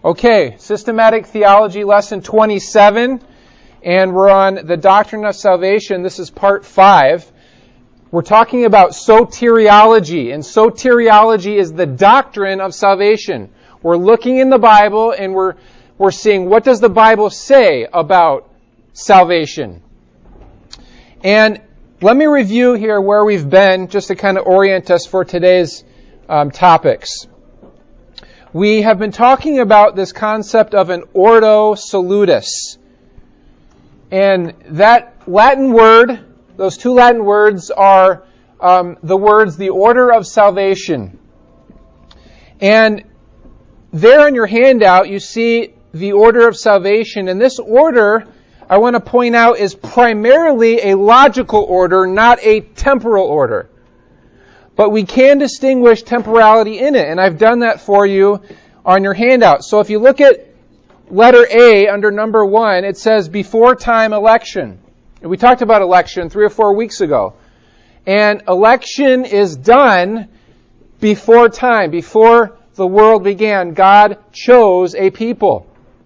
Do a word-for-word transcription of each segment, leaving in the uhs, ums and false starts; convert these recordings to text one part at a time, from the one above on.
Okay, Systematic Theology, Lesson twenty-seven, and we're on the Doctrine of Salvation. This is part five. We're talking about soteriology, and soteriology is the doctrine of salvation. We're looking in the Bible, and we're we're seeing what does the Bible say about salvation. And let me review here where we've been, just to kind of orient us for today's um, topics. We have been talking about this concept of an ordo salutis. And that Latin word, those two Latin words are um, the words, the order of salvation. And there in your handout, you see the order of salvation. And this order, I want to point out, is primarily a logical order, not a temporal order. But we can distinguish temporality in it, and I've done that for you on your handout. So if you look at letter A under number one, it says before time election. And we talked about election three or four weeks ago. And election is done before time, before the world began. God chose a people.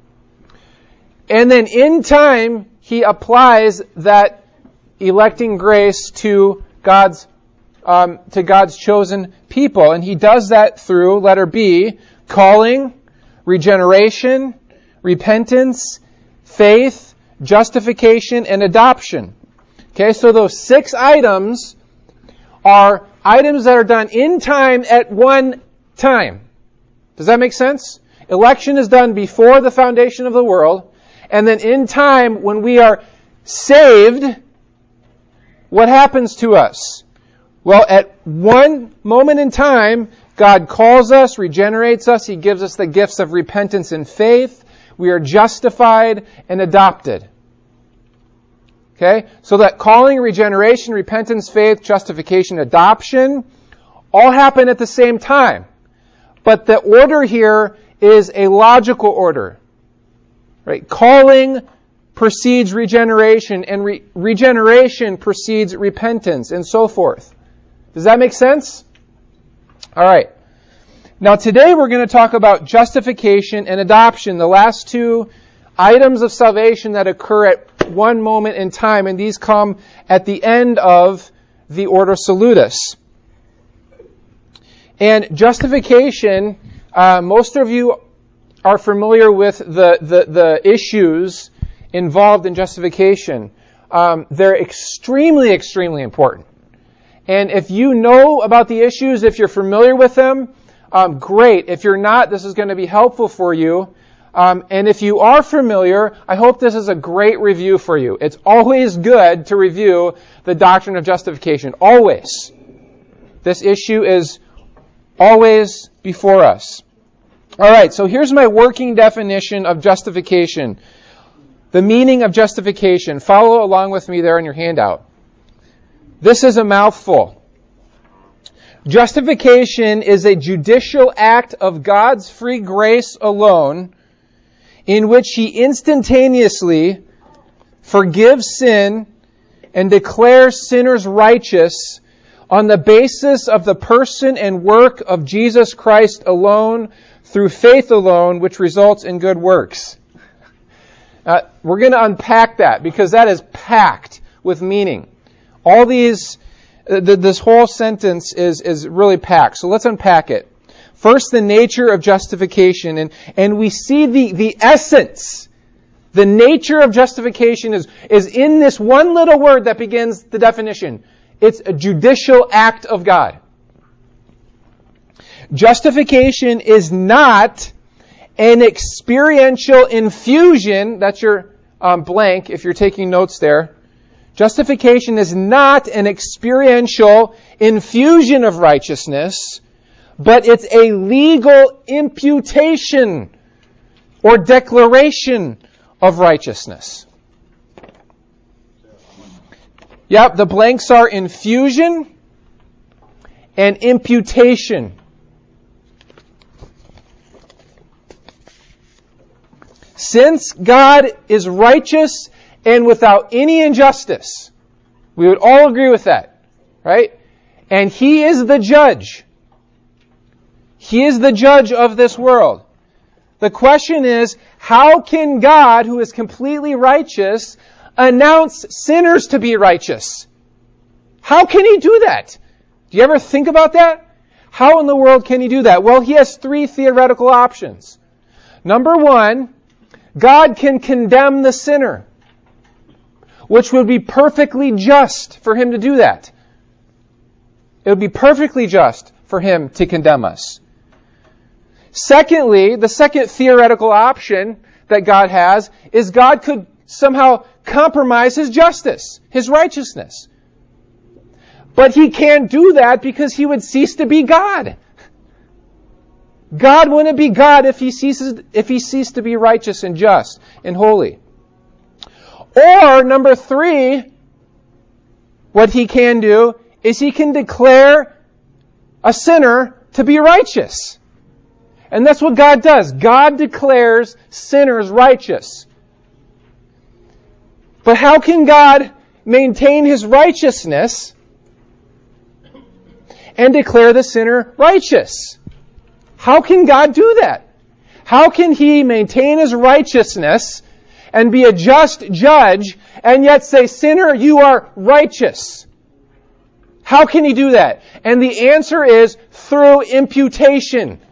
And then in time, He applies that electing grace to God's Um, to God's chosen people. And He does that through, letter B, calling, regeneration, repentance, faith, justification, and adoption. Okay, so those six items are items that are done in time at one time. Does that make sense? Election is done before the foundation of the world, and then in time, when we are saved, what happens to us? Well, at one moment in time, God calls us, regenerates us. He gives us the gifts of repentance and faith. We are justified and adopted. Okay? So that calling, regeneration, repentance, faith, justification, adoption, all happen at the same time. But the order here is a logical order. Right? Calling precedes regeneration, and re- regeneration precedes repentance, and so forth. Does that make sense? All right. Now today we're going to talk about justification and adoption, the last two items of salvation that occur at one moment in time, and these come at the end of the ordo salutis. And justification, uh, most of you are familiar with the, the, the issues involved in justification. Um, they're extremely, extremely important. And if you know about the issues, if you're familiar with them, um, great. If you're not, this is going to be helpful for you. Um, and if you are familiar, I hope this is a great review for you. It's always good to review the doctrine of justification. Always. This issue is always before us. All right, so here's my working definition of justification. The meaning of justification. Follow along with me there in your handout. This is a mouthful. Justification is a judicial act of God's free grace alone, in which He instantaneously forgives sin and declares sinners righteous on the basis of the person and work of Jesus Christ alone, through faith alone, which results in good works. Uh, we're going to unpack that, because that is packed with meaning. All these, uh, th- this whole sentence is, is really packed. So let's unpack it. First, the nature of justification. And, and we see the, the essence. The nature of justification is, is in this one little word that begins the definition. It's a judicial act of God. Justification is not an experiential infusion. That's your um, blank if you're taking notes there. Justification is not an experiential infusion of righteousness, but it's a legal imputation or declaration of righteousness. Yep, the blanks are infusion and imputation. Since God is righteous and without any injustice, we would all agree with that, right? And He is the judge. He is the judge of this world. The question is, how can God, who is completely righteous, announce sinners to be righteous? How can He do that? Do you ever think about that? How in the world can He do that? Well, He has three theoretical options. Number one, God can condemn the sinner, which would be perfectly just for Him to do that. It would be perfectly just for Him to condemn us. Secondly, the second theoretical option that God has is God could somehow compromise His justice, His righteousness. But He can't do that because He would cease to be God. God wouldn't be God if He ceases, if He ceased to be righteous and just and holy. Or, number three, what He can do is He can declare a sinner to be righteous. And that's what God does. God declares sinners righteous. But how can God maintain His righteousness and declare the sinner righteous? How can God do that? How can He maintain His righteousness and be a just judge and yet say, sinner, you are righteous? How can He do that? And the answer is through imputation.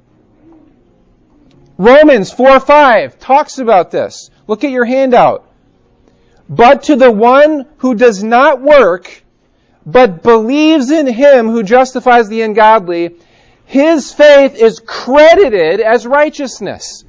Romans four five talks about this. Look at your handout. But to the one who does not work, but believes in Him who justifies the ungodly, his faith is credited as righteousness.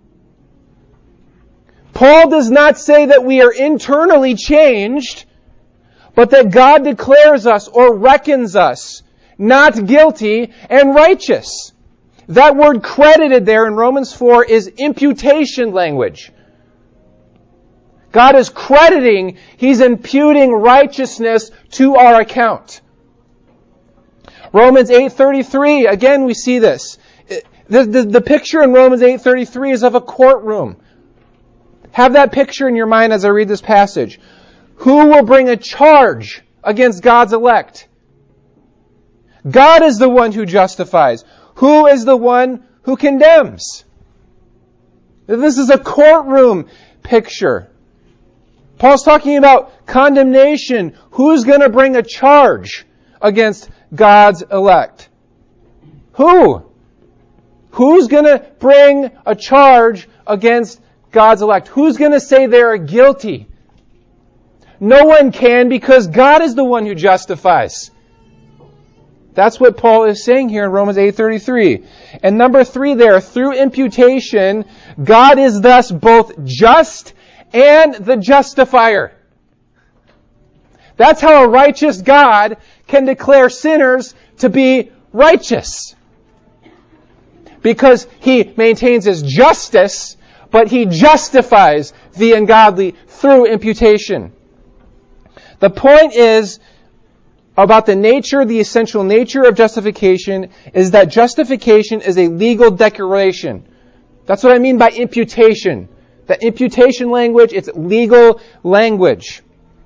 Paul does not say that we are internally changed, but that God declares us or reckons us not guilty and righteous. That word credited there in Romans four is imputation language. God is crediting, He's imputing righteousness to our account. Romans eight thirty-three, again we see this. The, the, the picture in Romans eight thirty-three is of a courtroom. Have that picture in your mind as I read this passage. Who will bring a charge against God's elect? God is the one who justifies. Who is the one who condemns? This is a courtroom picture. Paul's talking about condemnation. Who's going to bring a charge against God's elect? Who? Who's going to bring a charge against God's elect? Who's going to say they're guilty? No one can, because God is the one who justifies. That's what Paul is saying here in Romans eight thirty-three. And number three there, through imputation, God is thus both just and the justifier. That's how a righteous God can declare sinners to be righteous. Because He maintains His justice, but He justifies the ungodly through imputation. The point is, about the nature, the essential nature of justification, is that justification is a legal declaration. That's what I mean by imputation. The imputation language, it's legal language.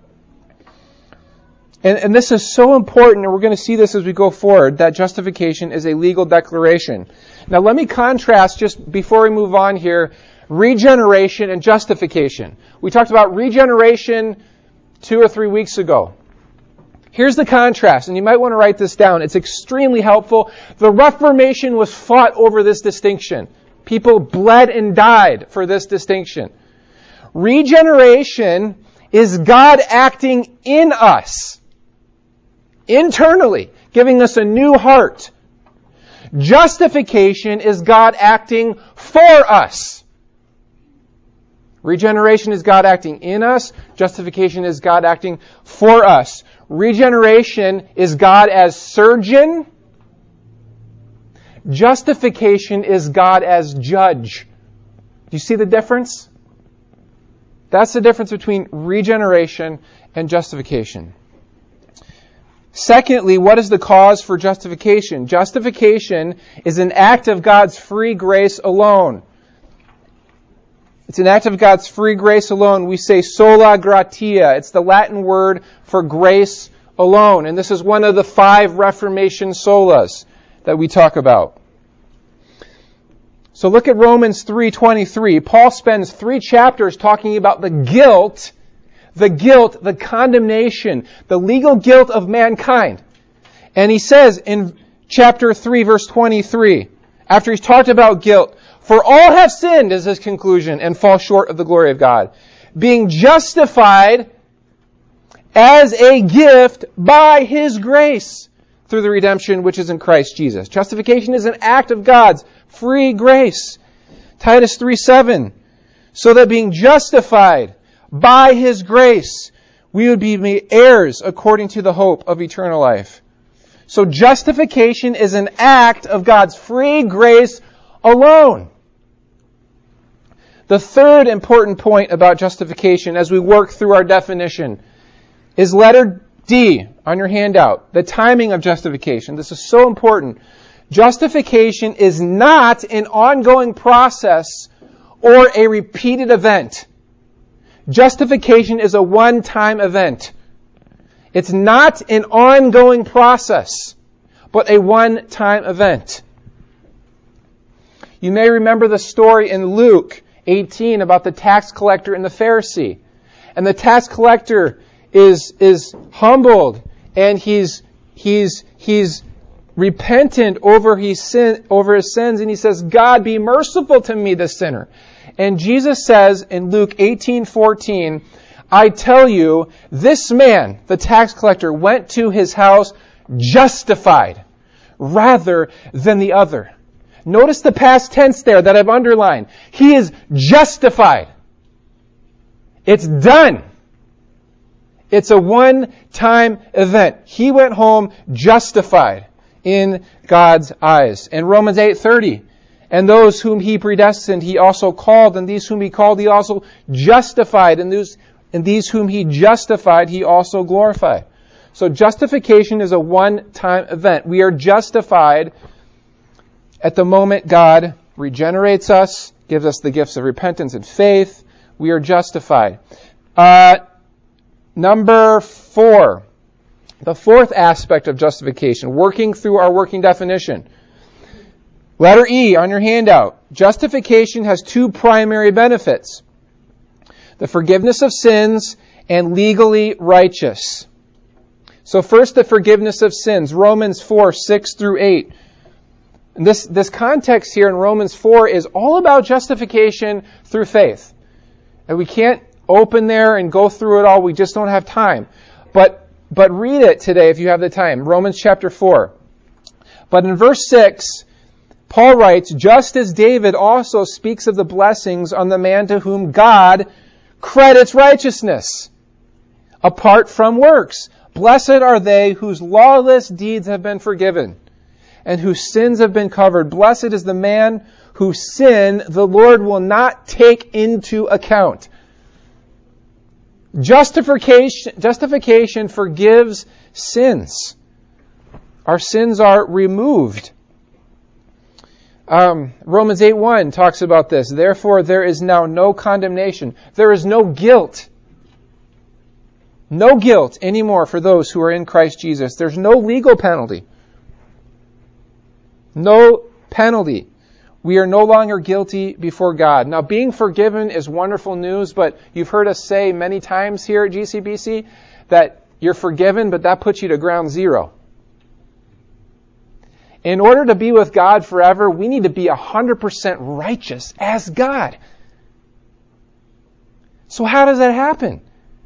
And, and this is so important, and we're going to see this as we go forward, that justification is a legal declaration. Now let me contrast, just before we move on here, regeneration and justification. We talked about regeneration two or three weeks ago. Here's the contrast, and you might want to write this down. It's extremely helpful. The Reformation was fought over this distinction. People bled and died for this distinction. Regeneration is God acting in us, internally, giving us a new heart. Justification is God acting for us. Regeneration is God acting in us. Justification is God acting for us. Regeneration is God as surgeon. Justification is God as judge. Do you see the difference? That's the difference between regeneration and justification. Secondly, what is the cause for justification? Justification is an act of God's free grace alone. It's an act of God's free grace alone. We say sola gratia. It's the Latin word for grace alone. And this is one of the five Reformation solas that we talk about. So look at Romans three twenty-three. Paul spends three chapters talking about the guilt, the guilt, the condemnation, the legal guilt of mankind. And he says in chapter three, verse twenty-three, after he's talked about guilt, for all have sinned is his conclusion and fall short of the glory of God, being justified as a gift by his grace through the redemption which is in Christ Jesus. Justification is an act of God's free grace. Titus three seven, so that being justified by his grace, we would be made heirs according to the hope of eternal life. So justification is an act of God's free grace alone. The third important point about justification as we work through our definition is letter D on your handout, the timing of justification. This is so important. Justification is not an ongoing process or a repeated event. Justification is a one-time event. It's not an ongoing process, but a one-time event. You may remember the story in Luke eighteen about the tax collector and the Pharisee. And the tax collector is is humbled, and he's he's he's repentant over his sin over his sins, and he says, God, be merciful to me, the sinner. And Jesus says in Luke eighteen fourteen, I tell you, this man, the tax collector, went to his house justified rather than the other. Notice the past tense there that I've underlined. He is justified. It's done. It's a one-time event. He went home justified in God's eyes. And Romans eight thirty, and those whom he predestined, he also called, and these whom he called, he also justified, and those and these whom he justified, he also glorified. So justification is a one-time event. We are justified at the moment God regenerates us, gives us the gifts of repentance and faith. We are justified. Uh, number four, the fourth aspect of justification, working through our working definition. Letter E on your handout. Justification has two primary benefits: the forgiveness of sins and legally righteous. So first, the forgiveness of sins. Romans four, six through eight. And this, this context here in Romans four is all about justification through faith. And we can't open there and go through it all. We just don't have time. But, but read it today if you have the time. Romans chapter four. But in verse six, Paul writes, just as David also speaks of the blessings on the man to whom God credits righteousness, apart from works. Blessed are they whose lawless deeds have been forgiven, and whose sins have been covered. Blessed is the man whose sin the Lord will not take into account. Justification, justification forgives sins. Our sins are removed. Um, Romans eight one talks about this. Therefore, there is now no condemnation. There is no guilt. No guilt anymore for those who are in Christ Jesus. There's no legal penalty. No penalty. We are no longer guilty before God. Now, being forgiven is wonderful news, but you've heard us say many times here at G C B C that you're forgiven, but that puts you to ground zero. In order to be with God forever, we need to be one hundred percent righteous as God. So how does that happen?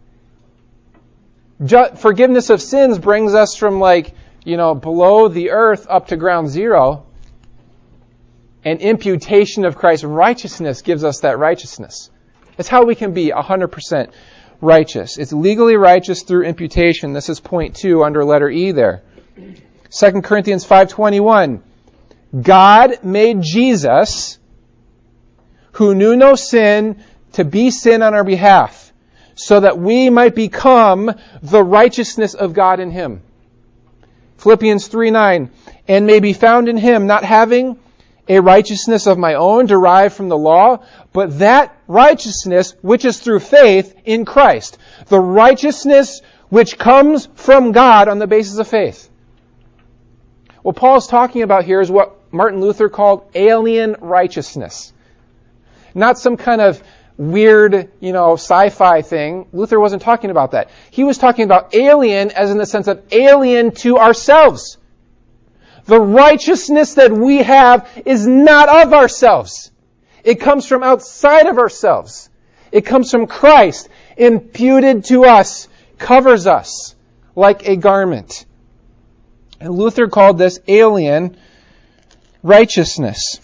Ju- forgiveness of sins brings us from like, you know, below the earth up to ground zero. And imputation of Christ's righteousness gives us that righteousness. That's how we can be one hundred percent righteous. It's legally righteous through imputation. This is point two under letter E there. Second Corinthians five twenty-one. God made Jesus, who knew no sin, to be sin on our behalf, so that we might become the righteousness of God in him. Philippians three nine. And may be found in him, not having a righteousness of my own derived from the law, but that righteousness which is through faith in Christ. The righteousness which comes from God on the basis of faith. What Paul is talking about here is what what Martin Luther called alien righteousness. Not some kind of weird, you know, sci-fi thing. Luther wasn't talking about that. He was talking about alien as in the sense of alien to ourselves. The righteousness that we have is not of ourselves. It comes from outside of ourselves. It comes from Christ, imputed to us, covers us like a garment. And Luther called this alien righteousness.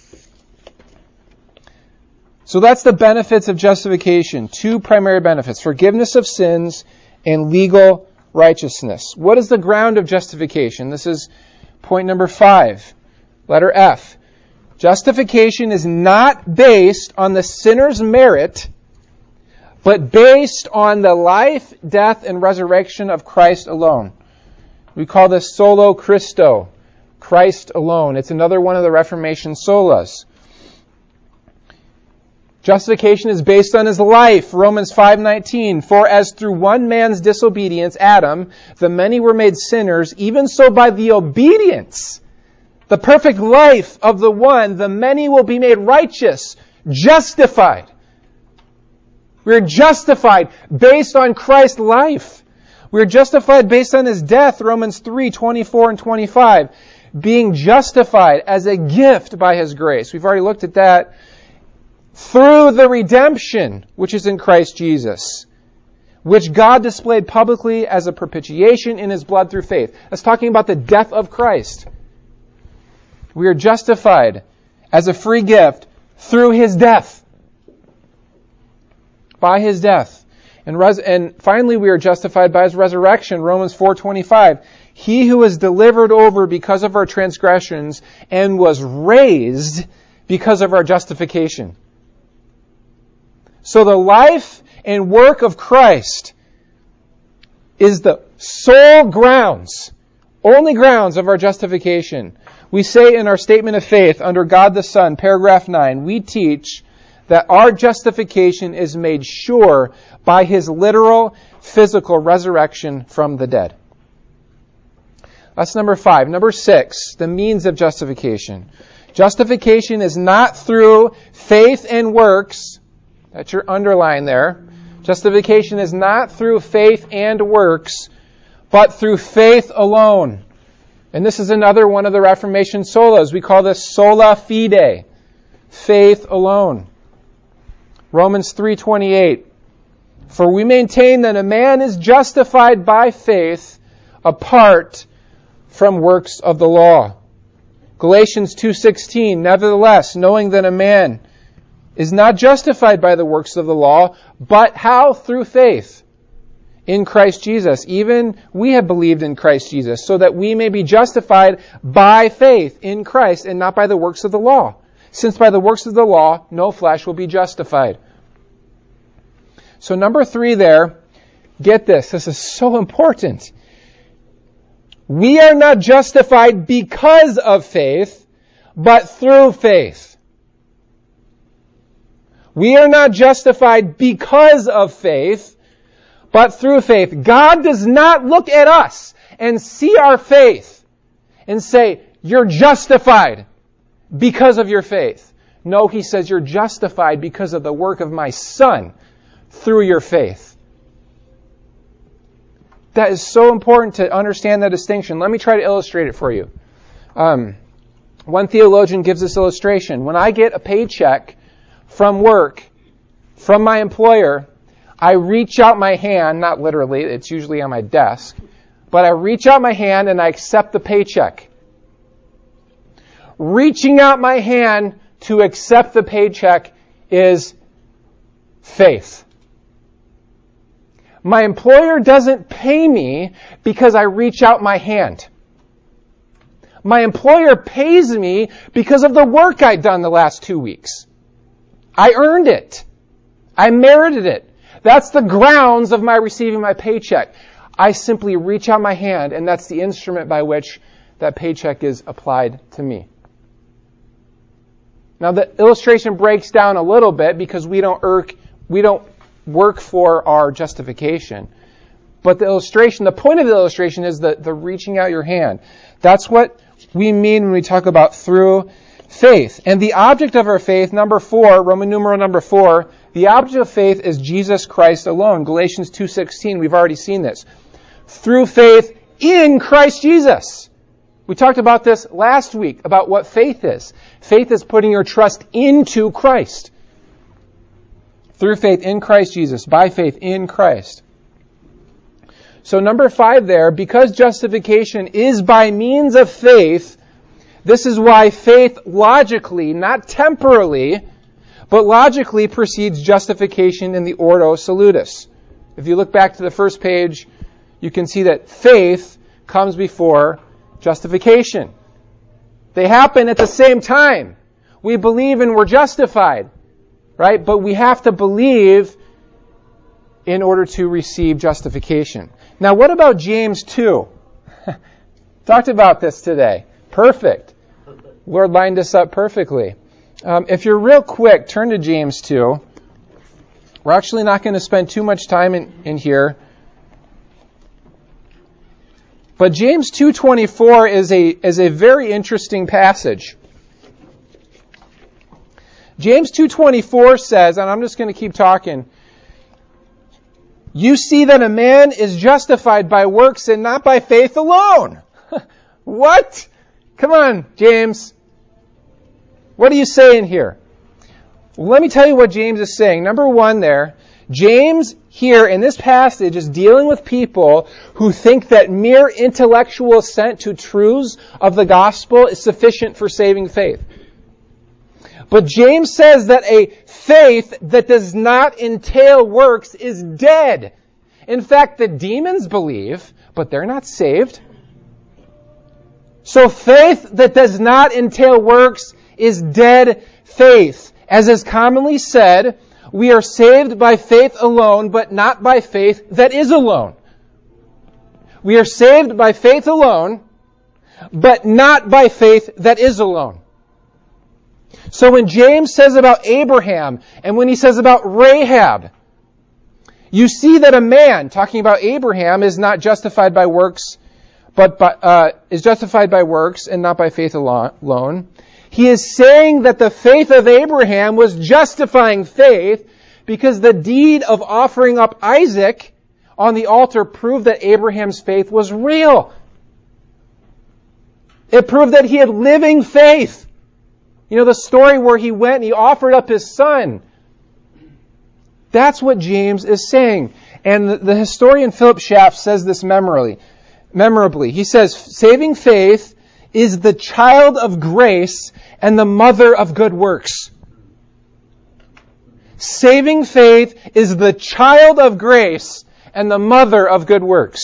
So that's the benefits of justification. Two primary benefits: forgiveness of sins and legal righteousness. What is the ground of justification? This is point number five, letter F. Justification is not based on the sinner's merit, but based on the life, death, and resurrection of Christ alone. We call this solo Christo, Christ alone. It's another one of the Reformation solas. Justification is based on his life. Romans five nineteen. For as through one man's disobedience, Adam, the many were made sinners, even so by the obedience, the perfect life of the one, the many will be made righteous, justified. We're justified based on Christ's life. We're justified based on his death, Romans three twenty-four and twenty-five. Being justified as a gift by his grace. We've already looked at that. Through the redemption which is in Christ Jesus, which God displayed publicly as a propitiation in his blood through faith. That's talking about the death of Christ. We are justified as a free gift through his death. By his death. And, res- and finally we are justified by his resurrection, Romans four twenty-five. He who was delivered over because of our transgressions and was raised because of our justification. So the life and work of Christ is the sole grounds, only grounds of our justification. We say in our statement of faith under God the Son, paragraph nine, we teach that our justification is made sure by his literal, physical resurrection from the dead. That's number five. Number six, the means of justification. Justification is not through faith and works. That's your underline there. Justification is not through faith and works, but through faith alone. And this is another one of the Reformation solas. We call this sola fide, faith alone. Romans three twenty-eight. For we maintain that a man is justified by faith apart from works of the law. Galatians two sixteen. Nevertheless, knowing that a man is not justified by the works of the law, but how? Through faith in Christ Jesus. Even we have believed in Christ Jesus, so that we may be justified by faith in Christ and not by the works of the law. Since by the works of the law, no flesh will be justified. So number three there, get this, this is so important. We are not justified because of faith, but through faith. We are not justified because of faith, but through faith. God does not look at us and see our faith and say, you're justified because of your faith. No, he says you're justified because of the work of my Son through your faith. That is so important to understand that distinction. Let me try to illustrate it for you. Um, one theologian gives this illustration. When I get a paycheck from work, from my employer, I reach out my hand, not literally, it's usually on my desk, but I reach out my hand and I accept the paycheck. Reaching out my hand to accept the paycheck is faith. My employer doesn't pay me because I reach out my hand. My employer pays me because of the work I've done the last two weeks. I earned it. I merited it. That's the grounds of my receiving my paycheck. I simply reach out my hand, and that's the instrument by which that paycheck is applied to me. Now the illustration breaks down a little bit because we don't work, we don't work for our justification. But the illustration, the point of the illustration is the, the reaching out your hand. That's what we mean when we talk about through faith. And the object of our faith, number four, Roman numeral number four, the object of faith is Jesus Christ alone. Galatians two sixteen, we've already seen this. Through faith in Christ Jesus. We talked about this last week, about what faith is. Faith is putting your trust into Christ. Through faith in Christ Jesus, by faith in Christ. So number five there, because justification is by means of faith, this is why faith logically, not temporally, but logically precedes justification in the Ordo Salutis. If you look back to the first page, you can see that faith comes before justification. They happen at the same time. We believe and we're justified, right? But we have to believe in order to receive justification. Now, what about James two? Talked about this today. Perfect. Lord lined us up perfectly. Um, if you're real quick, turn to James two. We're actually not going to spend too much time in, in here. But James two twenty-four is a is a very interesting passage. James two twenty-four says, and I'm just going to keep talking, you see that a man is justified by works and not by faith alone. What? Come on, James. What are you saying here? Well, let me tell you what James is saying. Number one there, James here in this passage is dealing with people who think that mere intellectual assent to truths of the gospel is sufficient for saving faith. But James says that a faith that does not entail works is dead. In fact, the demons believe, but they're not saved. So faith that does not entail works is dead faith. As is commonly said, we are saved by faith alone, but not by faith that is alone. We are saved by faith alone, but not by faith that is alone. So when James says about Abraham, and when he says about Rahab, you see that a man, talking about Abraham, is not justified by works, but by, uh, is justified by works and not by faith alone. He is saying that the faith of Abraham was justifying faith because the deed of offering up Isaac on the altar proved that Abraham's faith was real. It proved that he had living faith. You know, the story where he went and he offered up his son. That's what James is saying. And the, the historian Philip Schaff says this memorably. Memorably, he says, saving faith is the child of grace and the mother of good works. Saving faith is the child of grace and the mother of good works.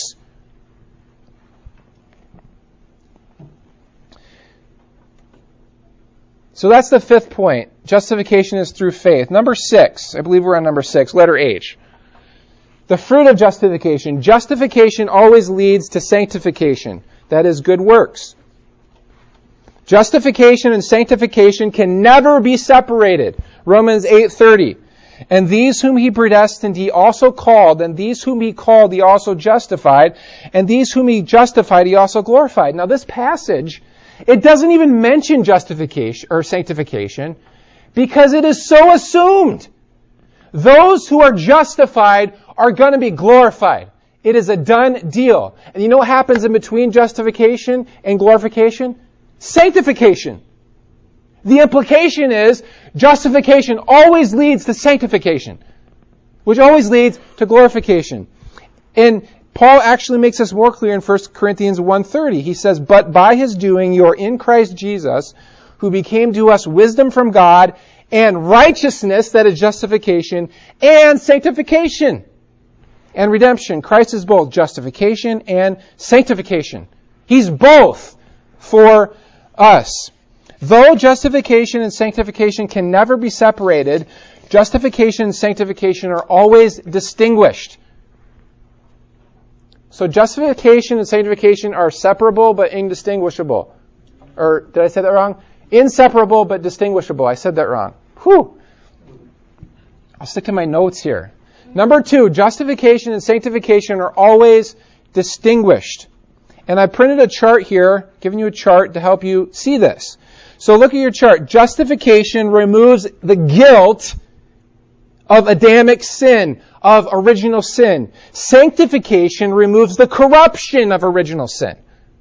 So that's the fifth point. Justification is through faith. Number six, I believe we're on number six, letter H. The fruit of justification. Justification always leads to sanctification. That is, good works. Justification and sanctification can never be separated. Romans eight thirty. And these whom he predestined he also called, and these whom he called he also justified, and these whom he justified he also glorified. Now this passage, it doesn't even mention justification or sanctification because it is so assumed. Those who are justified are going to be glorified. It is a done deal. And you know what happens in between justification and glorification? Sanctification. The implication is justification always leads to sanctification, which always leads to glorification. And Paul actually makes this more clear in First Corinthians one thirty. He says, but by his doing you are in Christ Jesus, who became to us wisdom from God and righteousness, that is justification, and sanctification and redemption. Christ is both justification and sanctification. He's both for us. Though justification and sanctification can never be separated, justification and sanctification are always distinguished. So justification and sanctification are separable but indistinguishable. Or did I say that wrong? Inseparable but distinguishable. I said that wrong. Whew. I'll stick to my notes here. Number two, justification and sanctification are always distinguished. And I printed a chart here, giving you a chart to help you see this. So look at your chart. Justification removes the guilt of Adamic sin, of original sin. Sanctification removes the corruption of original sin.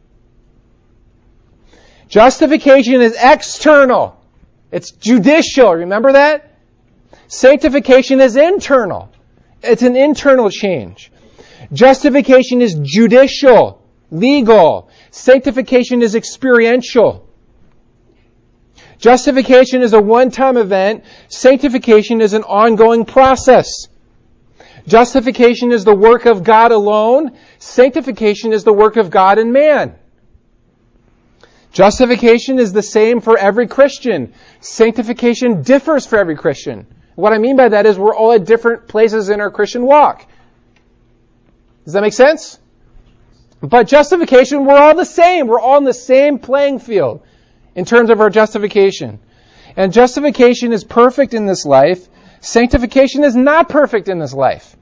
Justification is external. It's judicial. Remember that? Sanctification is internal. It's an internal change. Justification is judicial, legal. Sanctification is experiential. Justification is a one-time event. Sanctification is an ongoing process. Justification is the work of God alone. Sanctification is the work of God and man. Justification is the same for every Christian. Sanctification differs for every Christian. What I mean by that is we're all at different places in our Christian walk. Does that make sense? But justification, we're all the same. We're all in the same playing field in terms of our justification. And justification is perfect in this life. Sanctification is not perfect in this life.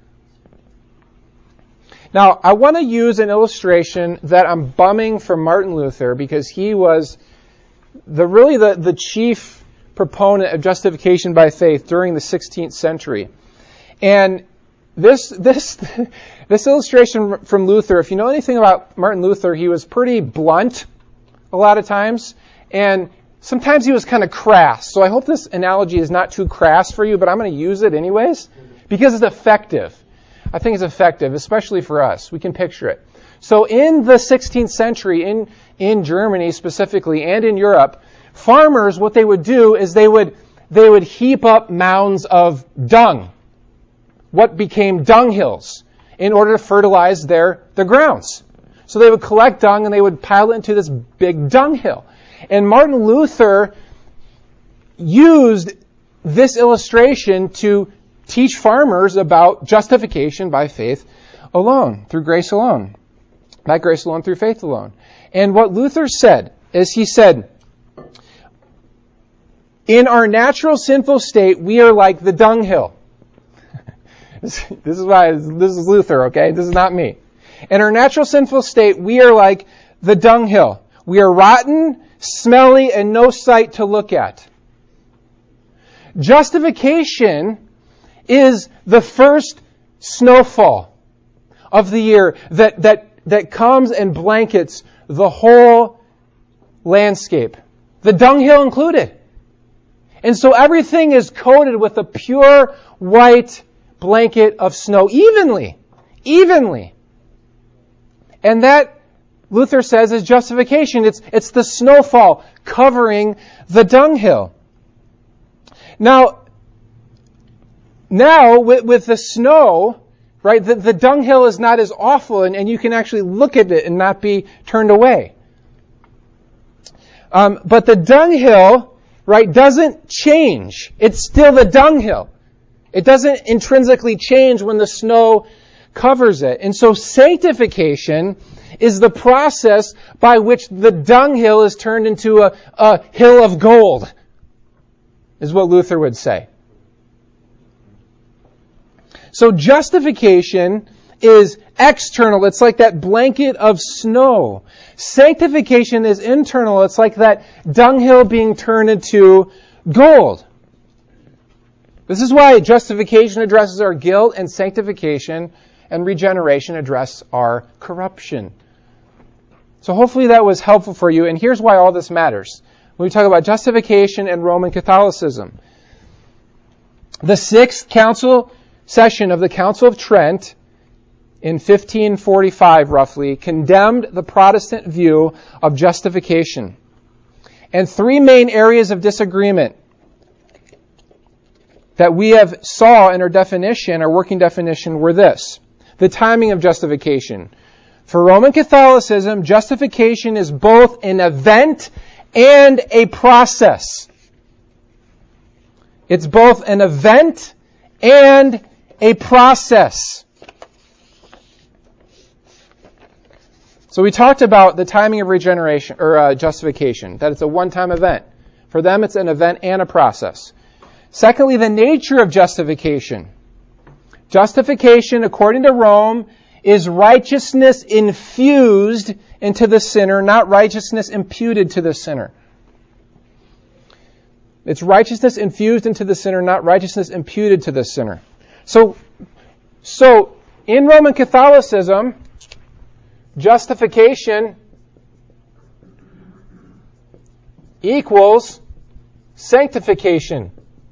Now, I want to use an illustration that I'm bumming from Martin Luther because he was the really the, the chief proponent of justification by faith during the sixteenth century. And this this this illustration from Luther, if you know anything about Martin Luther, he was pretty blunt a lot of times, and sometimes he was kind of crass. So I hope this analogy is not too crass for you, but I'm going to use it anyways because it's effective. I think it's effective, especially for us. We can picture it. So in the sixteenth century, in, in Germany specifically, and in Europe, farmers, what they would do is they would they would heap up mounds of dung, what became dung hills, in order to fertilize their, their grounds. So they would collect dung and they would pile it into this big dung hill. And Martin Luther used this illustration to teach farmers about justification by faith alone, through grace alone. By grace alone, through faith alone. And what Luther said is he said, in our natural sinful state, we are like the dunghill. This is why this is Luther, okay? This is not me. In our natural sinful state, we are like the dunghill. We are rotten, smelly, and no sight to look at. Justification is the first snowfall of the year that, that, that comes and blankets the whole landscape, the dunghill included. And so everything is coated with a pure white blanket of snow, evenly, evenly. And that, Luther says, is justification. It's, it's the snowfall covering the dunghill. Now, Now, with, with the snow, right, the, the dunghill is not as awful, and, and you can actually look at it and not be turned away. Um, but the dunghill, right, doesn't change. It's still the dunghill. It doesn't intrinsically change when the snow covers it. And so sanctification is the process by which the dunghill is turned into a, a hill of gold, is what Luther would say. So justification is external. It's like that blanket of snow. Sanctification is internal. It's like that dunghill being turned into gold. This is why justification addresses our guilt, and sanctification and regeneration address our corruption. So hopefully that was helpful for you. And here's why all this matters. When we talk about justification and Roman Catholicism. The sixth council session of the Council of Trent in fifteen forty-five, roughly, condemned the Protestant view of justification. And three main areas of disagreement that we have saw in our definition, our working definition, were this. The timing of justification. For Roman Catholicism, justification is both an event and a process. It's both an event and a process. So we talked about the timing of regeneration or uh, justification, that it's a one-time event. For them, it's an event and a process. Secondly, the nature of justification. Justification, according to Rome, is righteousness infused into the sinner, not righteousness imputed to the sinner. It's righteousness infused into the sinner, not righteousness imputed to the sinner. So, so in Roman Catholicism, justification equals sanctification.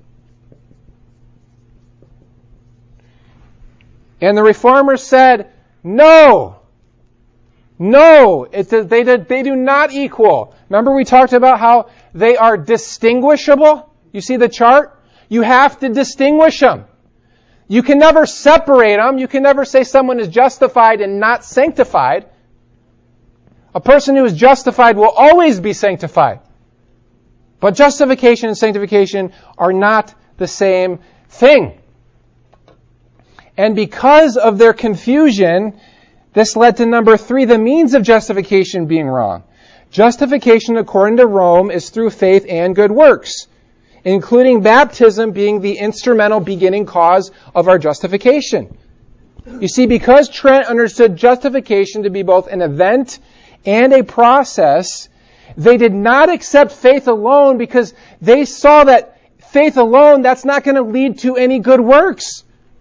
And the Reformers said, no, no, it, they, they do not equal. Remember we talked about how they are distinguishable? You see the chart? You have to distinguish them. You can never separate them. You can never say someone is justified and not sanctified. A person who is justified will always be sanctified. But justification and sanctification are not the same thing. And because of their confusion, this led to number three, the means of justification being wrong. Justification, according to Rome, is through faith and good works, including baptism being the instrumental beginning cause of our justification. You see, because Trent understood justification to be both an event and a process, they did not accept faith alone because they saw that faith alone, that's not going to lead to any good works.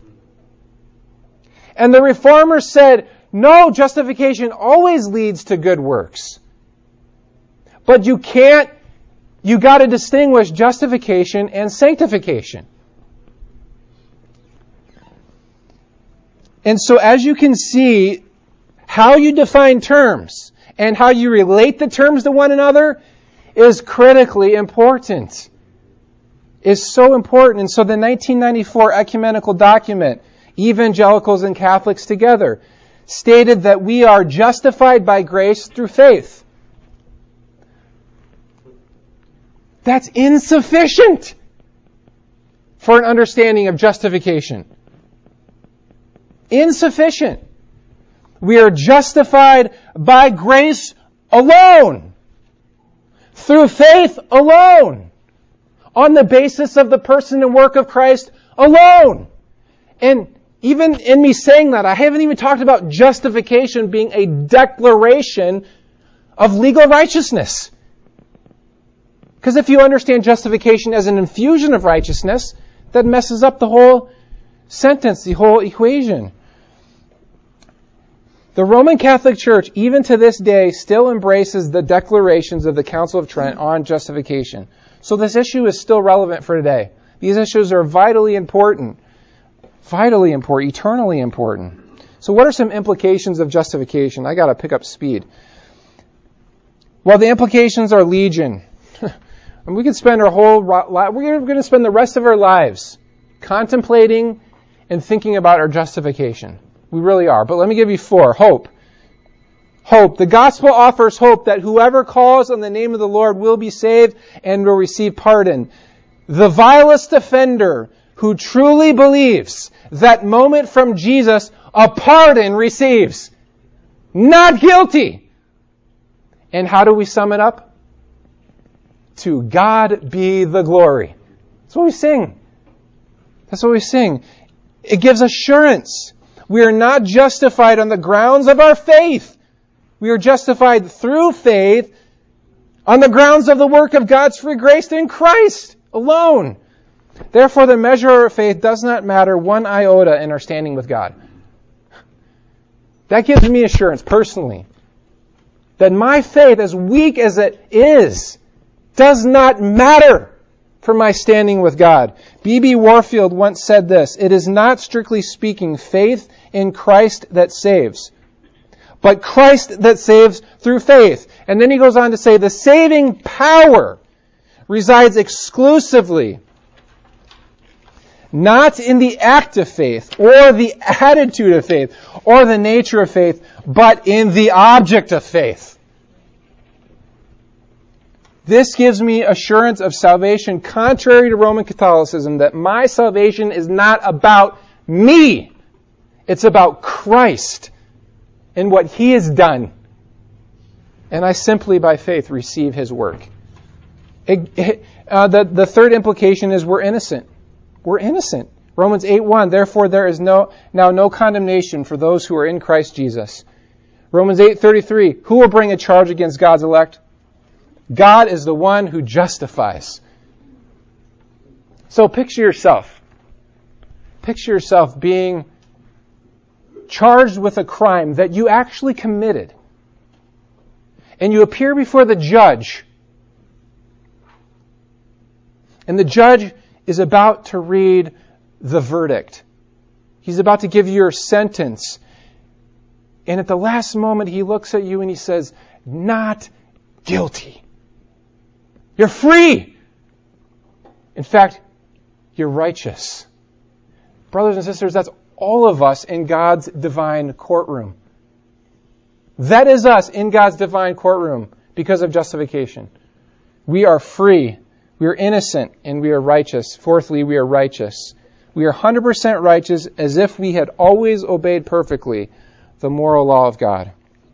And the Reformers said, no, justification always leads to good works. But you can't, you got to distinguish justification and sanctification. And so as you can see, how you define terms and how you relate the terms to one another is critically important. Is so important. And so the nineteen ninety-four ecumenical document, Evangelicals and Catholics Together, stated that we are justified by grace through faith. That's insufficient for an understanding of justification. Insufficient. We are justified by grace alone, through faith alone, on the basis of the person and work of Christ alone. And even in me saying that, I haven't even talked about justification being a declaration of legal righteousness. Because if you understand justification as an infusion of righteousness, that messes up the whole sentence, the whole equation. The Roman Catholic Church, even to this day, still embraces the declarations of the Council of Trent on justification. So this issue is still relevant for today. These issues are vitally important. Vitally important, eternally important. So what are some implications of justification? I got to pick up speed. Well, the implications are legion. And we could spend our whole life, we're going to spend the rest of our lives contemplating and thinking about our justification. We really are. But let me give you four. Hope. Hope. The gospel offers hope that whoever calls on the name of the Lord will be saved and will receive pardon. The vilest offender who truly believes that moment from Jesus, a pardon receives. Not guilty. And how do we sum it up? To God be the glory. That's what we sing. That's what we sing. It gives assurance. We are not justified on the grounds of our faith. We are justified through faith on the grounds of the work of God's free grace in Christ alone. Therefore, the measure of our faith does not matter one iota in our standing with God. That gives me assurance personally that my faith, as weak as it is, does not matter for my standing with God. B B Warfield once said this, "It is not, strictly speaking, faith in Christ that saves, but Christ that saves through faith." And then he goes on to say, the saving power resides exclusively not in the act of faith, or the attitude of faith, or the nature of faith, but in the object of faith. This gives me assurance of salvation, contrary to Roman Catholicism, that my salvation is not about me. It's about Christ and what He has done. And I simply, by faith, receive His work. It, it, uh, the, the third implication is we're innocent. We're innocent. Romans eight one, therefore there is no now no condemnation for those who are in Christ Jesus. Romans eight thirty-three, who will bring a charge against God's elect? God is the one who justifies. So picture yourself. Picture yourself being charged with a crime that you actually committed. And you appear before the judge. And the judge is about to read the verdict. He's about to give you your sentence. And at the last moment, he looks at you and he says, not guilty. You're free. In fact, you're righteous. Brothers and sisters, that's all of us in God's divine courtroom. That is us in God's divine courtroom because of justification. We are free. We are innocent and we are righteous. Fourthly, we are righteous. We are one hundred percent righteous as if we had always obeyed perfectly the moral law of God.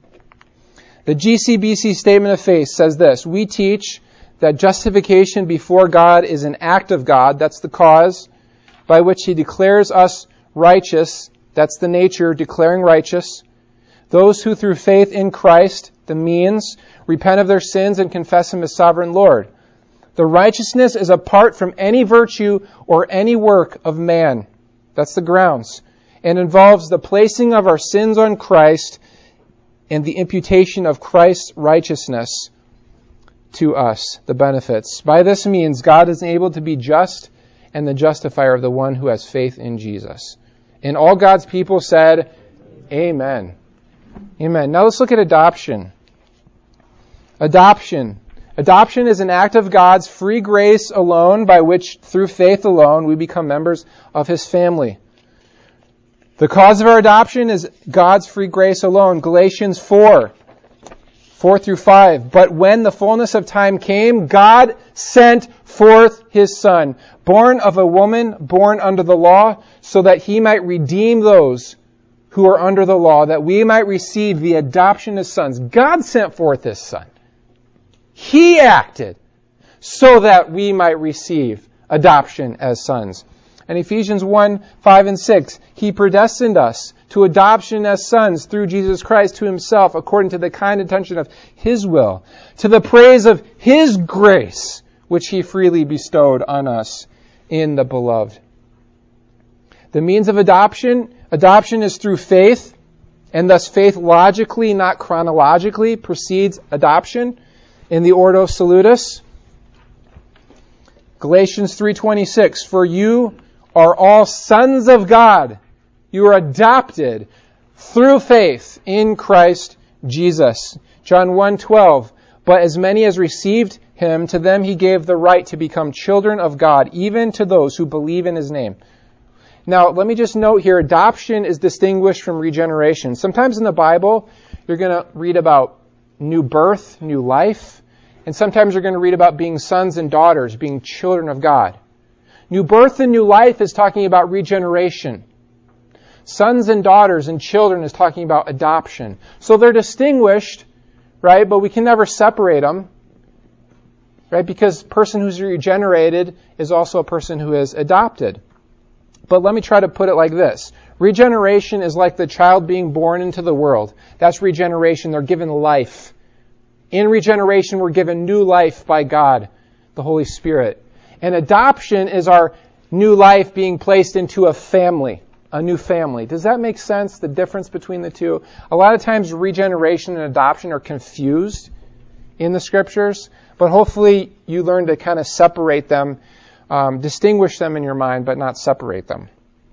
The G C B C Statement of Faith says this: we teach that justification before God is an act of God, that's the cause, by which He declares us righteous, that's the nature, declaring righteous. Those who through faith in Christ, the means, repent of their sins and confess Him as sovereign Lord. The righteousness is apart from any virtue or any work of man. That's the grounds. And involves the placing of our sins on Christ and the imputation of Christ's righteousness to us, the benefits. By this means, God is able to be just and the justifier of the one who has faith in Jesus. And all God's people said, Amen. Amen. Now let's look at adoption. Adoption. Adoption is an act of God's free grace alone, by which, through faith alone, we become members of His family. The cause of our adoption is God's free grace alone. Galatians four, four through five. But when the fullness of time came, God sent forth His Son, born of a woman, born under the law, so that He might redeem those who are under the law, that we might receive the adoption as sons. God sent forth His Son. He acted so that we might receive adoption as sons. And Ephesians one, five and six, He predestined us to adoption as sons through Jesus Christ to Himself, according to the kind intention of His will, to the praise of His grace, which He freely bestowed on us in the Beloved. The means of adoption, adoption is through faith, and thus faith logically, not chronologically, precedes adoption in the Ordo Salutis. Galatians three twenty-six, for you are all sons of God. You are adopted through faith in Christ Jesus. John one twelve, but as many as received Him, to them He gave the right to become children of God, even to those who believe in His name. Now, let me just note here, adoption is distinguished from regeneration. Sometimes in the Bible, you're going to read about new birth, new life, and sometimes you're going to read about being sons and daughters, being children of God. New birth and new life is talking about regeneration. Sons and daughters and children is talking about adoption. So they're distinguished, right? But we can never separate them, right? Because a person who's regenerated is also a person who is adopted. But let me try to put it like this. Regeneration is like the child being born into the world. That's regeneration. They're given life. In regeneration, we're given new life by God, the Holy Spirit. And adoption is our new life being placed into a family, a new family. Does that make sense, the difference between the two? A lot of times regeneration and adoption are confused in the Scriptures, but hopefully you learn to kind of separate them, um, distinguish them in your mind, but not separate them.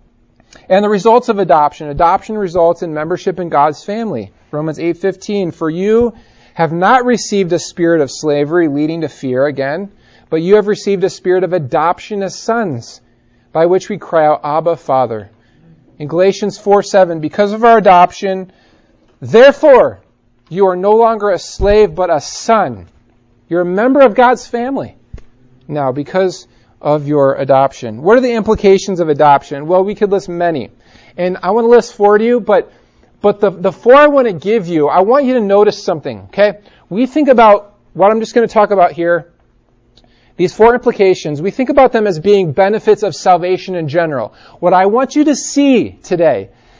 And the results of adoption. Adoption results in membership in God's family. Romans eight fifteen, for you have not received a spirit of slavery leading to fear again, but you have received a spirit of adoption as sons, by which we cry out, Abba, Father. In Galatians four seven, because of our adoption, therefore, you are no longer a slave, but a son. You're a member of God's family now because of your adoption. What are the implications of adoption? Well, we could list many. And I want to list four to you, but but the, the four I want to give you, I want you to notice something, okay? We think about what I'm just going to talk about here, these four implications, we think about them as being benefits of salvation in general. What I want you to see today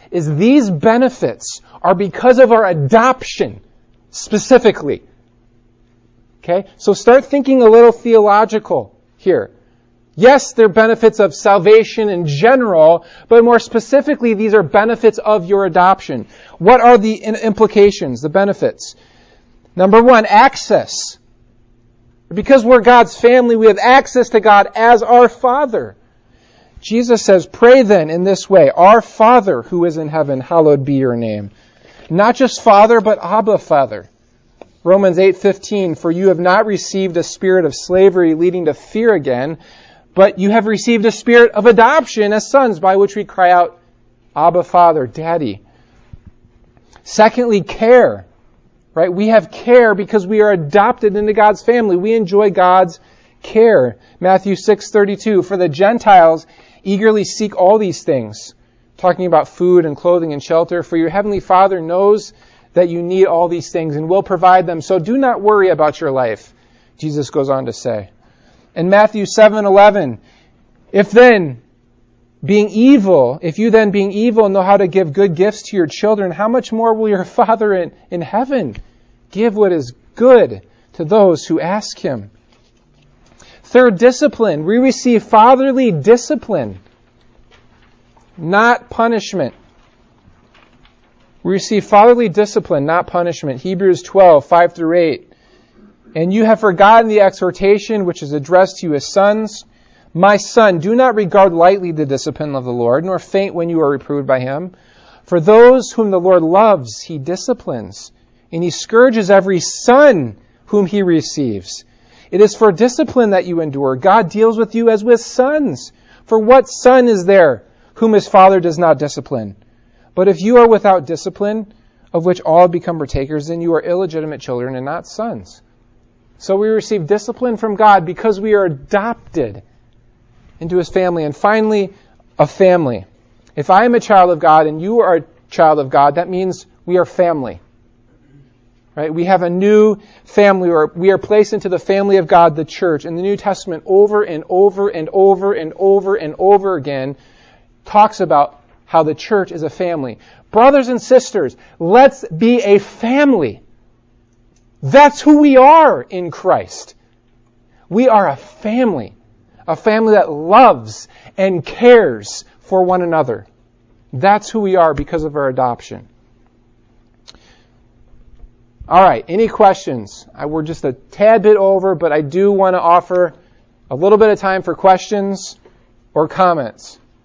is these benefits are because of our adoption, specifically. Okay? So start thinking a little theological here. Yes, they're benefits of salvation in general, but more specifically, these are benefits of your adoption. What are the implications, the benefits? Number one, access. Because we're God's family, we have access to God as our Father. Jesus says, pray then in this way, Our Father who is in heaven, hallowed be your name. Not just Father, but Abba, Father. Romans eight fifteen, for you have not received a spirit of slavery leading to fear again, but you have received a spirit of adoption as sons, by which we cry out, Abba, Father, Daddy. Secondly, care. Right? We have care because we are adopted into God's family. We enjoy God's care. Matthew six thirty-two, for the Gentiles eagerly seek all these things. Talking about food and clothing and shelter. For your heavenly Father knows that you need all these things and will provide them. So do not worry about your life, Jesus goes on to say. In Matthew seven eleven, if then, being evil, if you then being evil know how to give good gifts to your children, how much more will your Father in, in heaven give what is good to those who ask Him? Third, discipline. We receive fatherly discipline, not punishment. We receive fatherly discipline, not punishment. Hebrews twelve, five through eight. And you have forgotten the exhortation which is addressed to you as sons. My son, do not regard lightly the discipline of the Lord, nor faint when you are reproved by Him. For those whom the Lord loves, He disciplines, and He scourges every son whom He receives. It is for discipline that you endure. God deals with you as with sons. For what son is there whom his father does not discipline? But if you are without discipline, of which all become partakers, then you are illegitimate children and not sons. So we receive discipline from God because we are adopted into His family. And finally, a family. If I am a child of God and you are a child of God, that means we are family. Right? We have a new family, or we are placed into the family of God, the church. And the New Testament over and over and over and over and over again talks about how the church is a family. Brothers and sisters, let's be a family. That's who we are in Christ. We are a family. A family that loves and cares for one another. That's who we are because of our adoption. All right, any questions? I, we're just a tad bit over, but I do want to offer a little bit of time for questions or comments.